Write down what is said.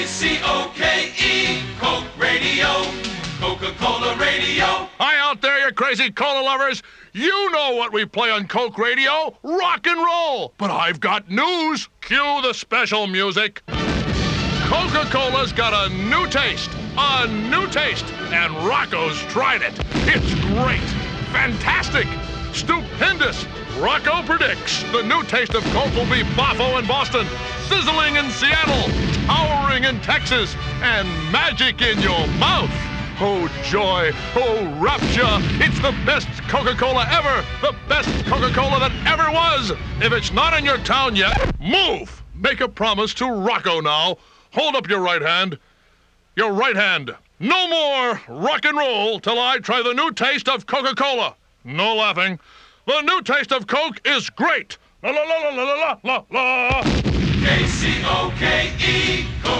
KCOKE, Coke Radio, Coca-Cola Radio. Hi out there, you crazy cola lovers. You know what we play on Coke Radio, rock and roll. But I've got news. Cue the special music. Coca-Cola's got a new taste. A new taste. And Rocco's tried it. It's great. Fantastic. Stupendous. Rocco predicts the new taste of Coke will be boffo in Boston, sizzling in Seattle, towering in Texas, and magic in your mouth. Oh, joy. Oh, rapture. It's the best Coca-Cola ever. The best Coca-Cola that ever was. If it's not in your town yet, move. Make a promise to Rocco now. Hold up your right hand. Your right hand. No more rock and roll till I try the new taste of Coca-Cola. No laughing. The new taste of Coke is great. La la la la la la la la. KCOKE, Coke